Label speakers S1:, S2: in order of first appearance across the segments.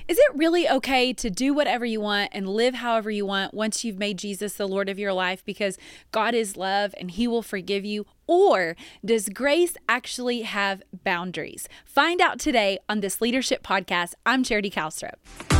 S1: Is it really okay to do whatever you want and live however you want once you've made Jesus the Lord of your life because God is love and He will forgive you? Or does grace actually have boundaries? Find out today on this Leadership Podcast. I'm Charity Calstrop.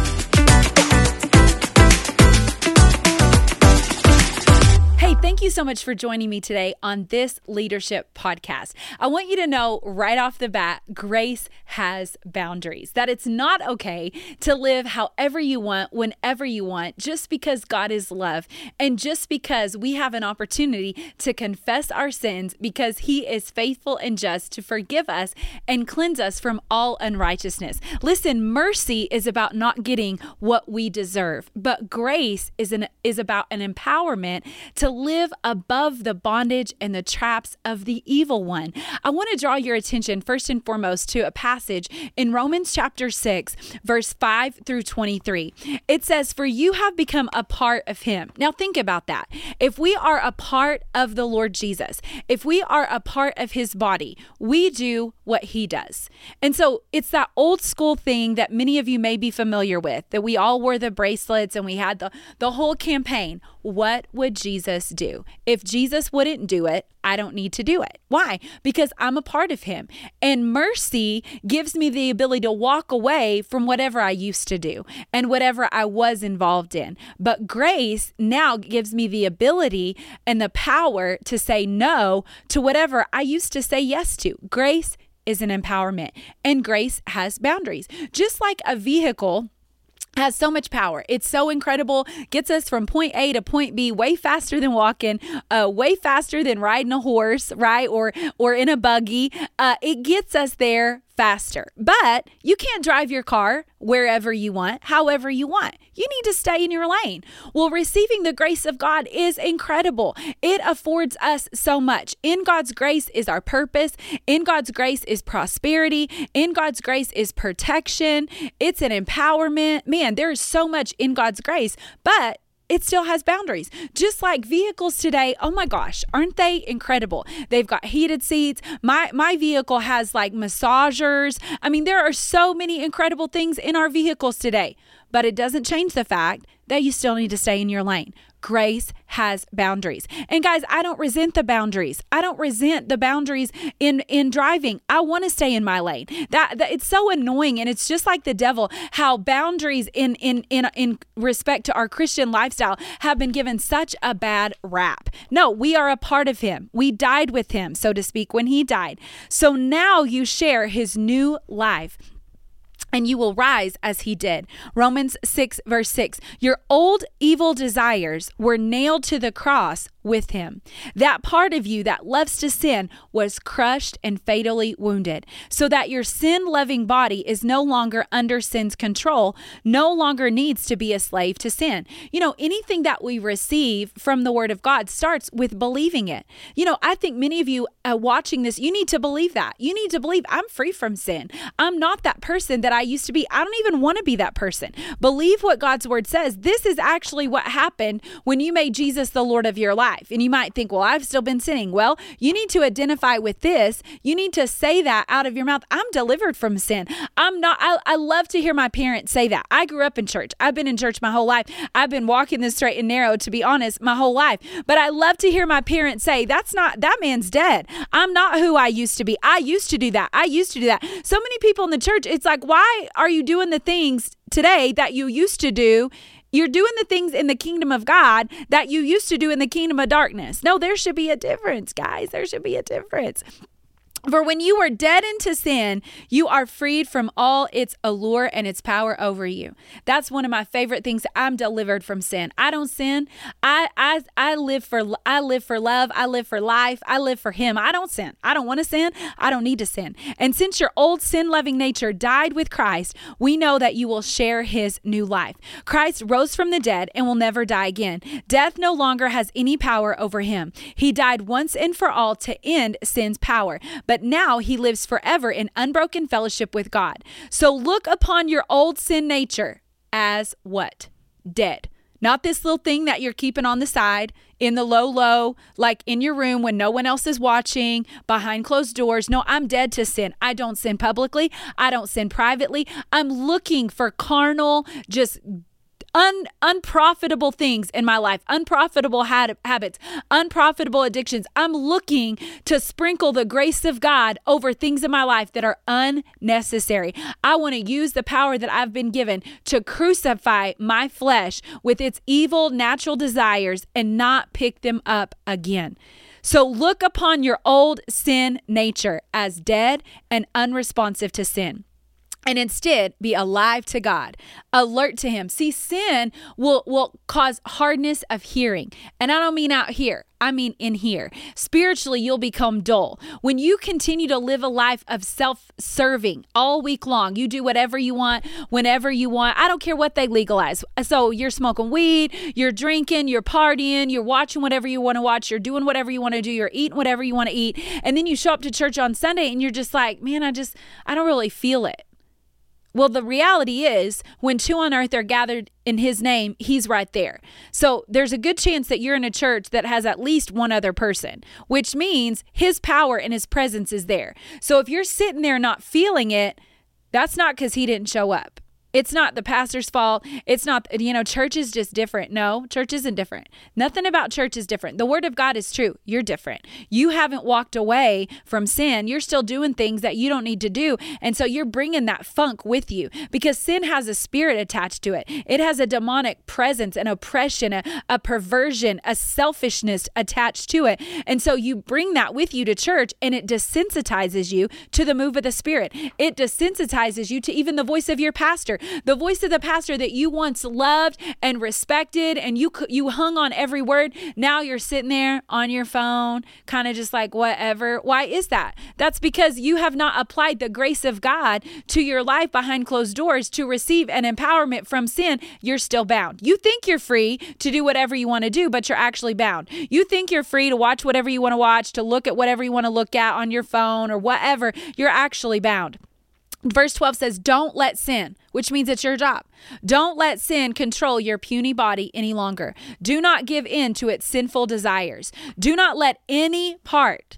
S1: Hey, thank you so much for joining me today on this Leadership Podcast. I want you to know right off the bat, grace has boundaries, that it's not okay to live however you want, whenever you want, just because God is love and just because we have an opportunity to confess our sins because He is faithful and just to forgive us and cleanse us from all unrighteousness. Listen, mercy is about not getting what we deserve, but grace is about an empowerment to live above the bondage and the traps of the evil one. I want to draw your attention first and foremost to a passage in Romans chapter 6, verse 5 through 23. It says, "For you have become a part of Him." Now think about that. If we are a part of the Lord Jesus, if we are a part of His body, we do what He does. And so it's that old school thing that many of you may be familiar with, that we all wore the bracelets and we had the whole campaign. What would Jesus do? If Jesus wouldn't do it, I don't need to do it. Why? Because I'm a part of Him. And mercy gives me the ability to walk away from whatever I used to do and whatever I was involved in. But grace now gives me the ability and the power to say no to whatever I used to say yes to. Grace is an empowerment, and grace has boundaries. Just like a vehicle has so much power. It's so incredible. Gets us from point A to point B way faster than walking, way faster than riding a horse, right? Or in a buggy. It gets us there faster. But you can't drive your car wherever you want, however you want. You need to stay in your lane. Well, receiving the grace of God is incredible. It affords us so much. In God's grace is our purpose. In God's grace is prosperity. In God's grace is protection. It's an empowerment. Man, there is so much in God's grace, but it still has boundaries. Just like vehicles today, oh my gosh, aren't they incredible? They've got heated seats. My vehicle has like massagers. I mean, there are so many incredible things in our vehicles today, but it doesn't change the fact that you still need to stay in your lane. Grace has boundaries. And guys, I don't resent the boundaries. I don't resent the boundaries in driving. I want to stay in my lane. That it's so annoying, and it's just like the devil, how boundaries in respect to our Christian lifestyle have been given such a bad rap. No, we are a part of Him. We died with Him, so to speak, when He died. So now you share His new life, and you will rise as He did. Romans 6, verse 6, "Your old evil desires were nailed to the cross with Him. That part of you that loves to sin was crushed and fatally wounded, so that your sin-loving body is no longer under sin's control, no longer needs to be a slave to sin." You know, anything that we receive from the Word of God starts with believing it. You know, I think many of you watching this, you need to believe that. You need to believe I'm free from sin. I'm not that person that I used to be. I don't even want to be that person. Believe what God's Word says. This is actually what happened when you made Jesus the Lord of your life. And you might think, well, I've still been sinning. Well, you need to identify with this. You need to say that out of your mouth. I'm delivered from sin. I'm not. I love to hear my parents say that. I grew up in church. I've been in church my whole life. I've been walking the straight and narrow, to be honest, my whole life. But I love to hear my parents say, that man's dead. I'm not who I used to be. I used to do that. I used to do that. So many people in the church, it's like, why are you doing the things today that you used to do? You're doing the things in the kingdom of God that you used to do in the kingdom of darkness. No, there should be a difference, guys. There should be a difference. For when you were dead into sin, you are freed from all its allure and its power over you. That's one of my favorite things. I'm delivered from sin. I don't sin. I live for love. I live for life. I live for Him. I don't sin. I don't want to sin. I don't need to sin. And since your old sin-loving nature died with Christ, we know that you will share His new life. Christ rose from the dead and will never die again. Death no longer has any power over Him. He died once and for all to end sin's power. But now He lives forever in unbroken fellowship with God. So look upon your old sin nature as what? Dead. Not this little thing that you're keeping on the side, in the low, like in your room when no one else is watching, behind closed doors. No, I'm dead to sin. I don't sin publicly. I don't sin privately. I'm looking for carnal, just unprofitable things in my life, unprofitable habits, unprofitable addictions. I'm looking to sprinkle the grace of God over things in my life that are unnecessary. I want to use the power that I've been given to crucify my flesh with its evil natural desires and not pick them up again. So look upon your old sin nature as dead and unresponsive to sin, and instead be alive to God, alert to Him. See, sin will cause hardness of hearing. And I don't mean out here. I mean in here. Spiritually, you'll become dull. When you continue to live a life of self-serving all week long, you do whatever you want, whenever you want. I don't care what they legalize. So you're smoking weed, you're drinking, you're partying, you're watching whatever you want to watch, you're doing whatever you want to do, you're eating whatever you want to eat. And then you show up to church on Sunday and you're just like, man, I don't really feel it. Well, the reality is when two on earth are gathered in His name, He's right there. So there's a good chance that you're in a church that has at least one other person, which means His power and His presence is there. So if you're sitting there not feeling it, that's not because He didn't show up. It's not the pastor's fault. It's not, church is just different. No, church isn't different. Nothing about church is different. The word of God is true. You're different. You haven't walked away from sin. You're still doing things that you don't need to do. And so you're bringing that funk with you because sin has a spirit attached to it. It has a demonic presence, an oppression, a perversion, a selfishness attached to it. And so you bring that with you to church and it desensitizes you to the move of the Spirit. It desensitizes you to even the voice of your pastor. The voice of the pastor that you once loved and respected and you hung on every word. Now you're sitting there on your phone, kind of just like whatever. Why is that? That's because you have not applied the grace of God to your life behind closed doors to receive an empowerment from sin. You're still bound. You think you're free to do whatever you want to do, but you're actually bound. You think you're free to watch whatever you want to watch, to look at whatever you want to look at on your phone or whatever. You're actually bound. Verse 12 says, don't let sin, which means it's your job. Don't let sin control your puny body any longer. Do not give in to its sinful desires. Do not let any part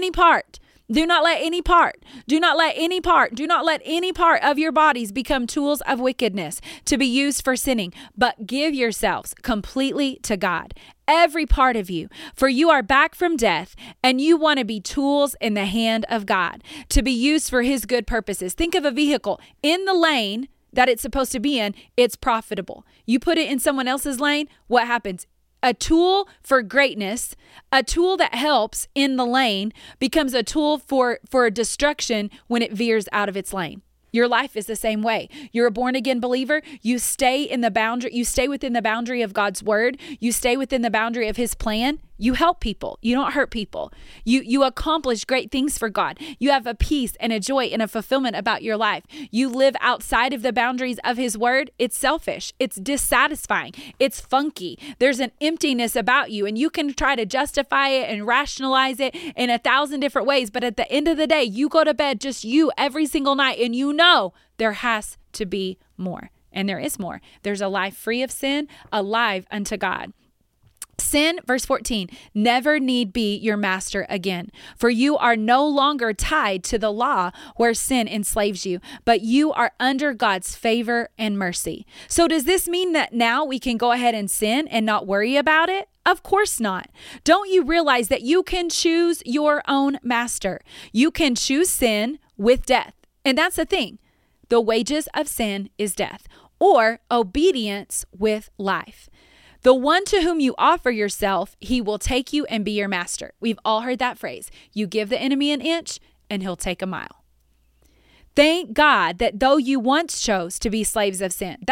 S1: of your bodies become tools of wickedness to be used for sinning, but give yourselves completely to God. Every part of you, for you are back from death and you want to be tools in the hand of God to be used for His good purposes. Think of a vehicle in the lane that it's supposed to be in. It's profitable. You put it in someone else's lane. What happens? A tool for greatness, a tool that helps in the lane becomes a tool for destruction when it veers out of its lane. Your life is the same way. You're a born again believer. You stay in the boundary. You stay within the boundary of God's word. You stay within the boundary of His plan. You help people. You don't hurt people. You accomplish great things for God. You have a peace and a joy and a fulfillment about your life. You live outside of the boundaries of His word. It's selfish. It's dissatisfying. It's funky. There's an emptiness about you, and you can try to justify it and rationalize it in 1,000 different ways. But at the end of the day, you go to bed just you every single night, and you know there has to be more. And there is more. There's a life free of sin, alive unto God. Sin, verse 14, never need be your master again, for you are no longer tied to the law where sin enslaves you, but you are under God's favor and mercy. So does this mean that now we can go ahead and sin and not worry about it? Of course not. Don't you realize that you can choose your own master? You can choose sin with death. And that's the thing. The wages of sin is death, or obedience with life. The one to whom you offer yourself, He will take you and be your master. We've all heard that phrase. You give the enemy an inch and he'll take a mile. Thank God that though you once chose to be slaves of sin,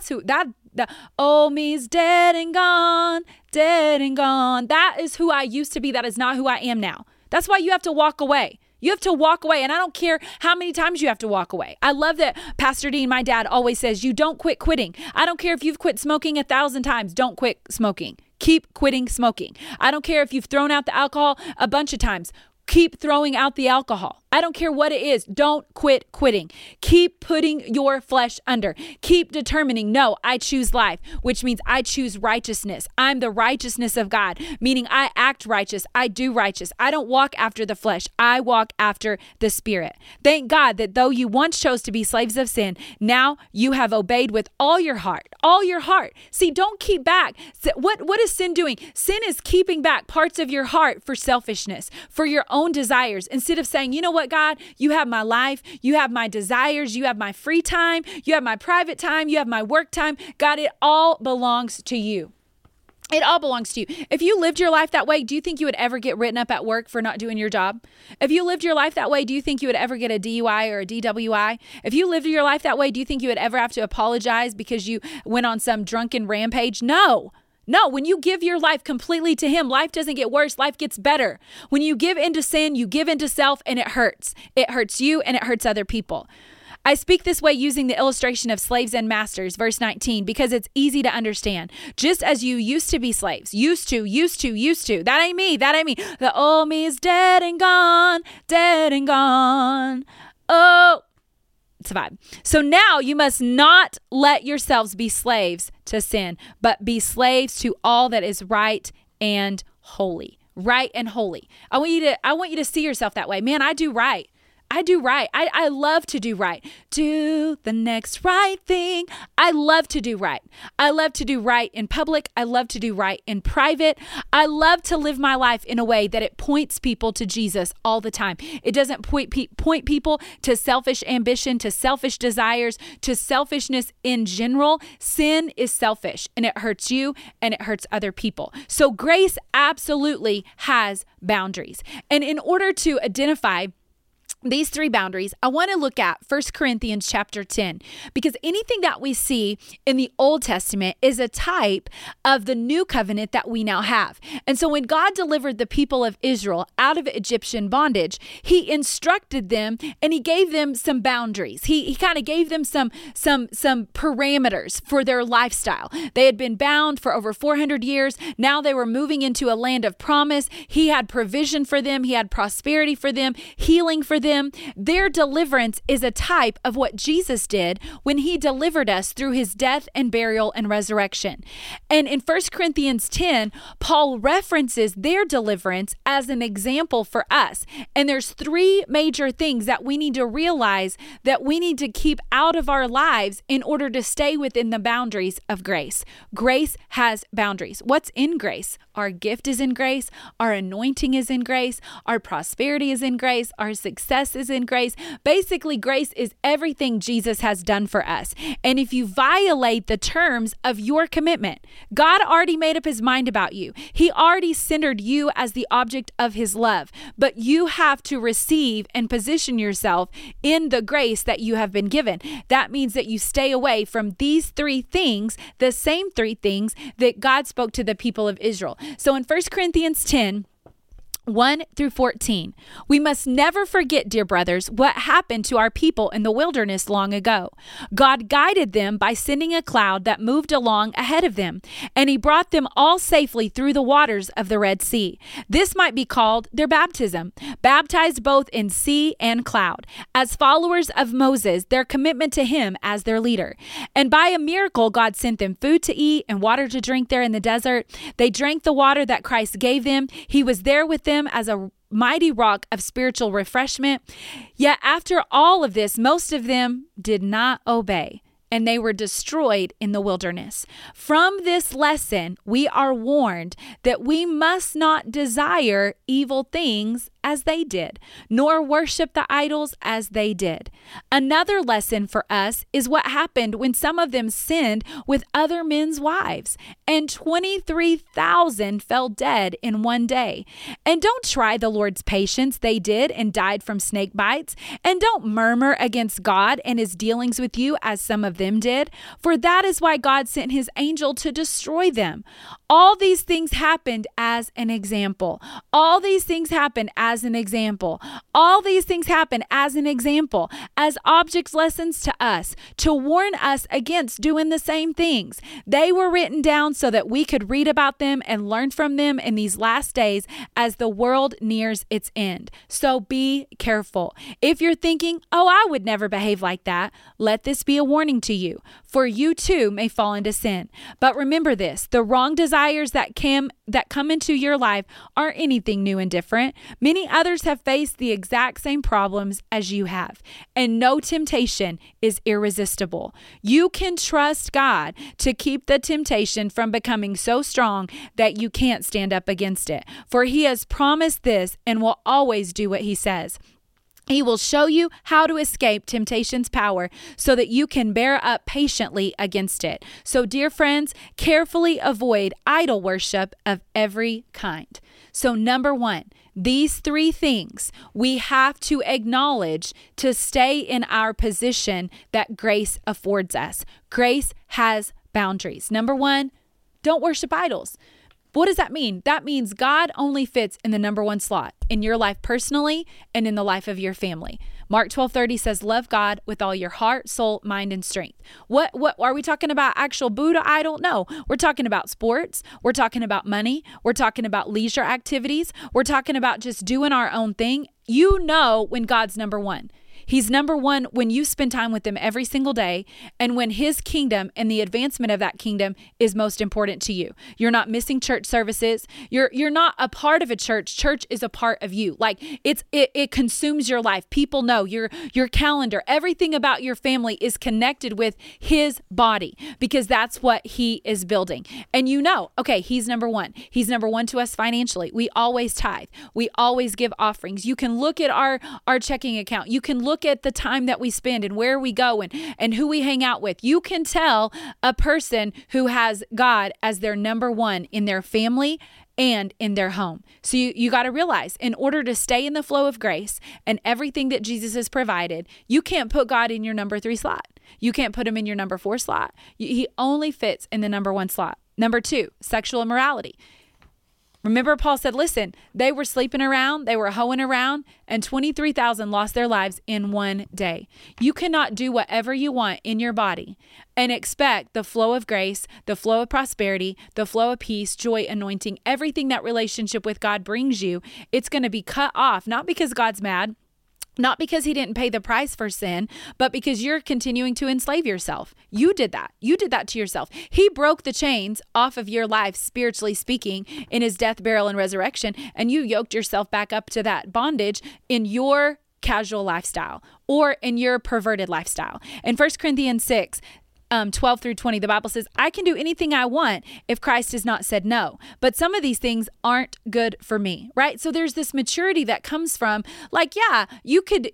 S1: me's dead and gone, dead and gone. That is who I used to be. That is not who I am now. That's why you have to walk away. You have to walk away. And I don't care how many times you have to walk away. I love that Pastor Dean, my dad, always says, you don't quit quitting. I don't care if you've quit smoking 1,000 times. Don't quit smoking. Keep quitting smoking. I don't care if you've thrown out the alcohol a bunch of times. Keep throwing out the alcohol. I don't care what it is. Don't quit quitting. Keep putting your flesh under. Keep determining, no, I choose life, which means I choose righteousness. I'm the righteousness of God, meaning I act righteous. I do righteous. I don't walk after the flesh. I walk after the Spirit. Thank God that though you once chose to be slaves of sin, now you have obeyed with all your heart. All your heart. See, don't keep back. What is sin doing? Sin is keeping back parts of your heart for selfishness, for your own desires. Instead of saying, you know what, God, you have my life, you have my desires, you have my free time, you have my private time, you have my work time. God, it all belongs to you. It all belongs to you. If you lived your life that way, do you think you would ever get written up at work for not doing your job? If you lived your life that way, do you think you would ever get a DUI or a DWI? If you lived your life that way, do you think you would ever have to apologize because you went on some drunken rampage? No. No, when you give your life completely to Him, life doesn't get worse, life gets better. When you give into sin, you give into self, and it hurts. It hurts you and it hurts other people. I speak this way using the illustration of slaves and masters, verse 19, because it's easy to understand. Just as you used to be slaves, used to. That ain't me. The old me is dead and gone. Oh, it's a vibe. So now you must not let yourselves be slaves to sin, but be slaves to all that is right and holy. Right and holy. I want you to see yourself that way. Man, I do right. I love to do right. Do the next right thing. I love to do right. I love to do right in public. I love to do right in private. I love to live my life in a way that it points people to Jesus all the time. It doesn't point people to selfish ambition, to selfish desires, to selfishness in general. Sin is selfish and it hurts you and it hurts other people. So grace absolutely has boundaries. And in order to identify these three boundaries, I want to look at 1 Corinthians chapter 10, because anything that we see in the Old Testament is a type of the new covenant that we now have. And so when God delivered the people of Israel out of Egyptian bondage, He instructed them and He gave them some boundaries. He kind of gave them some parameters for their lifestyle. They had been bound for over 400 years. Now they were moving into a land of promise. He had provision for them. He had prosperity for them, healing for them. Their deliverance is a type of what Jesus did when He delivered us through His death and burial and resurrection. And in 1 Corinthians 10, Paul references their deliverance as an example for us. And there's three major things that we need to realize that we need to keep out of our lives in order to stay within the boundaries of grace. Grace has boundaries. What's in grace? Our gift is in grace. Our anointing is in grace. Our prosperity is in grace. Our success is in grace. Basically, grace is everything Jesus has done for us. And if you violate the terms of your commitment, God already made up His mind about you. He already centered you as the object of His love. But you have to receive and position yourself in the grace that you have been given. That means that you stay away from these three things, the same three things that God spoke to the people of Israel. So in 1 Corinthians 10, 1 through 14. We must never forget, dear brothers, what happened to our people in the wilderness long ago. God guided them by sending a cloud that moved along ahead of them, and He brought them all safely through the waters of the Red Sea. This might be called their baptism, baptized both in sea and cloud, as followers of Moses, their commitment to him as their leader. And by a miracle, God sent them food to eat and water to drink there in the desert. They drank the water that Christ gave them. He was there with them as a mighty rock of spiritual refreshment. Yet after all of this, most of them did not obey, and they were destroyed in the wilderness. From this lesson, we are warned that we must not desire evil things as they did, nor worship the idols as they did. Another lesson for us is what happened when some of them sinned with other men's wives, and 23,000 fell dead in one day. And don't try the Lord's patience. They did and died from snake bites. And don't murmur against God and His dealings with you as some of them did, for that is why God sent His angel to destroy them. All these things happened as an example. All these things happened as as an example. All these things happen as an example, as object lessons to us, to warn us against doing the same things. They were written down so that we could read about them and learn from them in these last days as the world nears its end. So be careful. If you're thinking, oh, I would never behave like that, let this be a warning to you, for you too may fall into sin. But remember this, the wrong desires that come into your life aren't anything new and different. Many others have faced the exact same problems as you have, and no temptation is irresistible. You can trust God to keep the temptation from becoming so strong that you can't stand up against it, for He has promised this and will always do what He says. He will show you how to escape temptation's power so that you can bear up patiently against it. So, dear friends, carefully avoid idol worship of every kind. So, number one, these three things we have to acknowledge to stay in our position that grace affords us. Grace has boundaries. Number one, don't worship idols. What does that mean? That means God only fits in the number one slot in your life personally and in the life of your family. Mark 12:30 says, love God with all your heart, soul, mind, and strength. What are we talking about? Actual Buddha idol? No, we're talking about sports. We're talking about money. We're talking about leisure activities. We're talking about just doing our own thing. You know when God's number one. He's number one when you spend time with Him every single day and when His kingdom and the advancement of that kingdom is most important to you. You're not missing church services. You're not a part of a church. Church is a part of you. Like it consumes your life. People know your calendar, everything about your family is connected with His body because that's what He is building. And you know, okay, He's number one. He's number one to us financially. We always tithe. We always give offerings. You can look at our checking account. You can look at the time that we spend and where we go and who we hang out with. You can tell a person who has God as their number one in their family and in their home. So you got to realize, in order to stay in the flow of grace and everything that Jesus has provided, you can't put God in your number 3 slot. You can't put Him in your number 4 slot. He only fits in the number 1 slot. Number 2, sexual immorality. Remember, Paul said, listen, they were sleeping around, they were hoeing around, and 23,000 lost their lives in one day. You cannot do whatever you want in your body and expect the flow of grace, the flow of prosperity, the flow of peace, joy, anointing, everything that relationship with God brings you. It's going to be cut off, not because God's mad, not because He didn't pay the price for sin, but because you're continuing to enslave yourself. You did that. You did that to yourself. He broke the chains off of your life, spiritually speaking, in His death, burial, and resurrection, and you yoked yourself back up to that bondage in your casual lifestyle or in your perverted lifestyle. In 1 Corinthians 6, 12 through 20, the Bible says, I can do anything I want if Christ has not said no. But some of these things aren't good for me, right? So there's this maturity that comes from like, yeah, you could,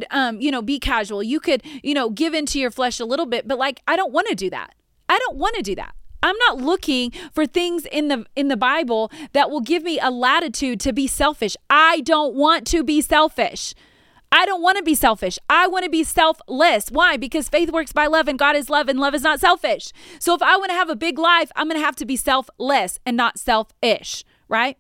S1: be casual. You could, give into your flesh a little bit, but like, I don't want to do that. I don't want to do that. I'm not looking for things in the Bible that will give me a latitude to be selfish. I don't want to be selfish. I don't want to be selfish. I want to be selfless. Why? Because faith works by love and God is love and love is not selfish. So if I want to have a big life, I'm going to have to be selfless and not selfish, right?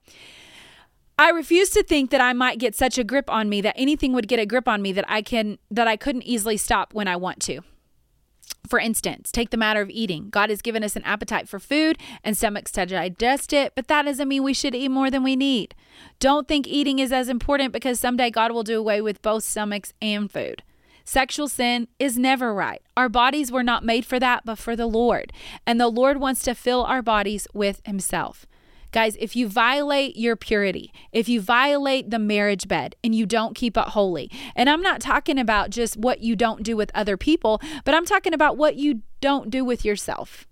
S1: I refuse to think that I might get such a grip on me, that anything would get a grip on me that I couldn't easily stop when I want to. For instance, take the matter of eating. God has given us an appetite for food and stomachs to digest it, but that doesn't mean we should eat more than we need. Don't think eating is as important because someday God will do away with both stomachs and food. Sexual sin is never right. Our bodies were not made for that, but for the Lord. And the Lord wants to fill our bodies with Himself. Guys, if you violate your purity, if you violate the marriage bed and you don't keep it holy, and I'm not talking about just what you don't do with other people, but I'm talking about what you don't do with yourself.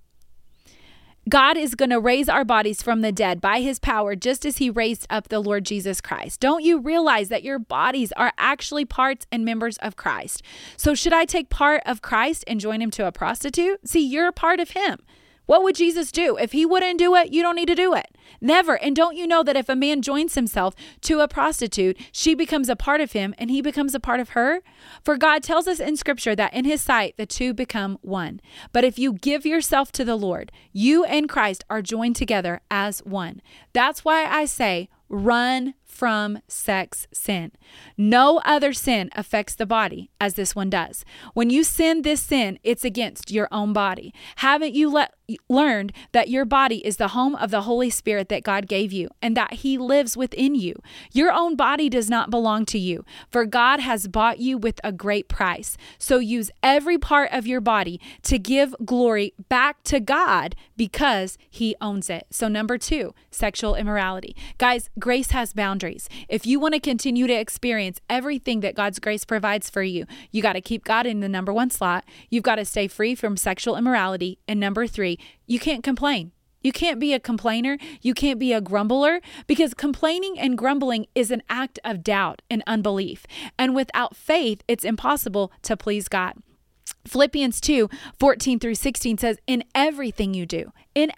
S1: God is going to raise our bodies from the dead by His power, just as He raised up the Lord Jesus Christ. Don't you realize that your bodies are actually parts and members of Christ? So should I take part of Christ and join Him to a prostitute? See, you're a part of Him. What would Jesus do? If He wouldn't do it, you don't need to do it. Never. And don't you know that if a man joins himself to a prostitute, she becomes a part of him and he becomes a part of her? For God tells us in Scripture that in His sight, the two become one. But if you give yourself to the Lord, you and Christ are joined together as one. That's why I say, run from sex sin. No other sin affects the body as this one does. When you sin this sin, it's against your own body. Haven't you learned that your body is the home of the Holy Spirit that God gave you and that He lives within you? Your own body does not belong to you, for God has bought you with a great price. So use every part of your body to give glory back to God because He owns it. So number 2, sexual immorality. Guys, grace has boundaries. If you want to continue to experience everything that God's grace provides for you, you got to keep God in the number 1 slot. You've got to stay free from sexual immorality. And number 3, you can't complain. You can't be a complainer. You can't be a grumbler, because complaining and grumbling is an act of doubt and unbelief. And without faith, it's impossible to please God. Philippians 2:14-16 says, in everything you do,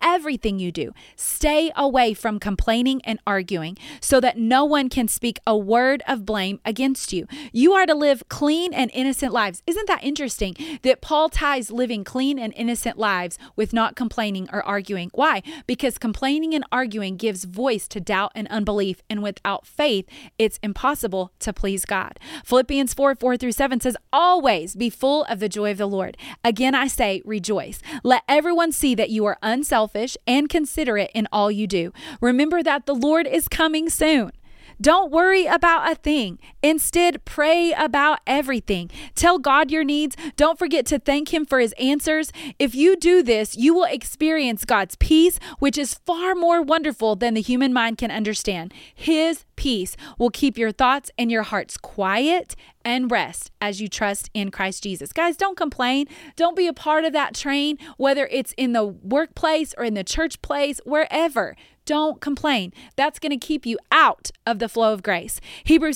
S1: stay away from complaining and arguing so that no one can speak a word of blame against you. You are to live clean and innocent lives. Isn't that interesting that Paul ties living clean and innocent lives with not complaining or arguing? Why? Because complaining and arguing gives voice to doubt and unbelief, and without faith, it's impossible to please God. Philippians 4:4-7 says, always be full of the joy of the Lord. Again, I say, rejoice. Let everyone see that you are unselfish and considerate in all you do. Remember that the Lord is coming soon. Don't worry about a thing. Instead, pray about everything. Tell God your needs. Don't forget to thank Him for His answers. If you do this, you will experience God's peace, which is far more wonderful than the human mind can understand. His peace will keep your thoughts and your hearts quiet and rest as you trust in Christ Jesus. Guys, don't complain. Don't be a part of that train, whether it's in the workplace or in the church place, wherever. Don't complain. That's going to keep you out of the flow of grace. Hebrews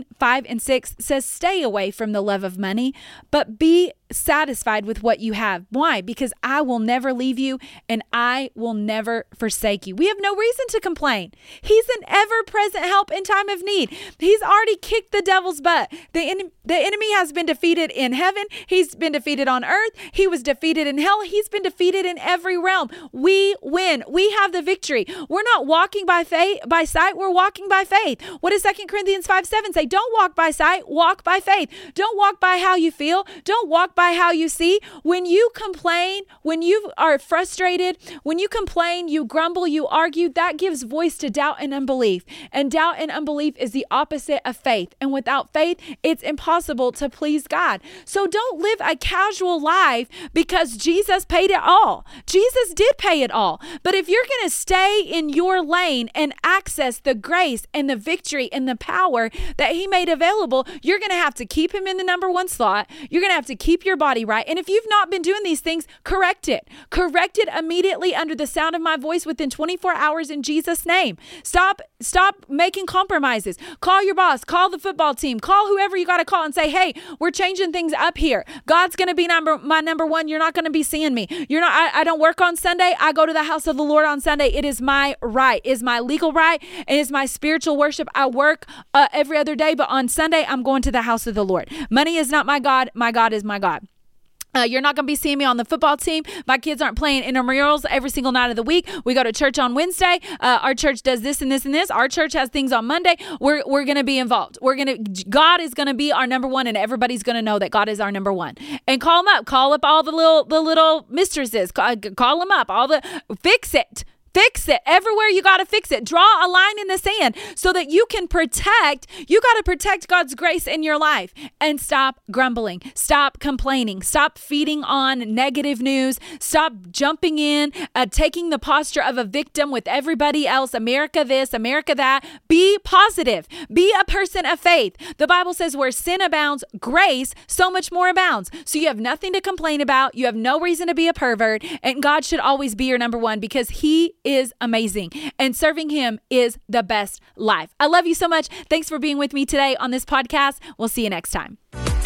S1: 13:5-6 says, stay away from the love of money, but be satisfied with what you have. Why? Because I will never leave you and I will never forsake you. We have no reason to complain. He's an ever-present help in time of need. He's already kicked the devil's butt. The enemy has been defeated in heaven. He's been defeated on earth. He was defeated in hell. He's been defeated in every realm. We win. We have the victory. We're not walking by sight. We're walking by faith. What does 2 Corinthians 5:7 say? Don't walk by sight. Walk by faith. Don't walk by how you feel. Don't walk by how you see. When you complain, when you are frustrated, when you complain, you grumble, you argue, that gives voice to doubt and unbelief. And doubt and unbelief is the opposite of faith. And without faith, it's impossible to please God. So don't live a casual life because Jesus paid it all. Jesus did pay it all. But if you're going to stay in your lane and access the grace and the victory and the power that He made available, you're going to have to keep Him in the number 1 slot. You're going to have to keep your body right. And if you've not been doing these things, correct it. Correct it immediately under the sound of my voice within 24 hours in Jesus' name. Stop making compromises. Call your boss, call the football team, call whoever you got to call and say, hey, we're changing things up here. God's going to be my number 1. You're not going to be seeing me. I don't work on Sunday. I go to the house of the Lord on Sunday. It is my right. It is my legal right. It is my spiritual worship. I work every other day, but on Sunday, I'm going to the house of the Lord. Money is not my God. My God is my God. You're not going to be seeing me on the football team. My kids aren't playing intramurals every single night of the week. We go to church on Wednesday. Our church does this and this and this. Our church has things on Monday. We're going to be involved. God is going to be our number 1, and everybody's going to know that God is our number 1. And call them up. Call up all the little mistresses. Call them up. Fix it. Fix it. Everywhere you got to fix it. Draw a line in the sand so that you can protect. You got to protect God's grace in your life, and stop grumbling. Stop complaining. Stop feeding on negative news. Stop jumping in, taking the posture of a victim with everybody else. America this, America that. Be positive. Be a person of faith. The Bible says where sin abounds, grace so much more abounds. So you have nothing to complain about. You have no reason to be a pervert, and God should always be your number 1 because He is amazing, and serving Him is the best life. I love you so much. Thanks for being with me today on this podcast. We'll see you next time.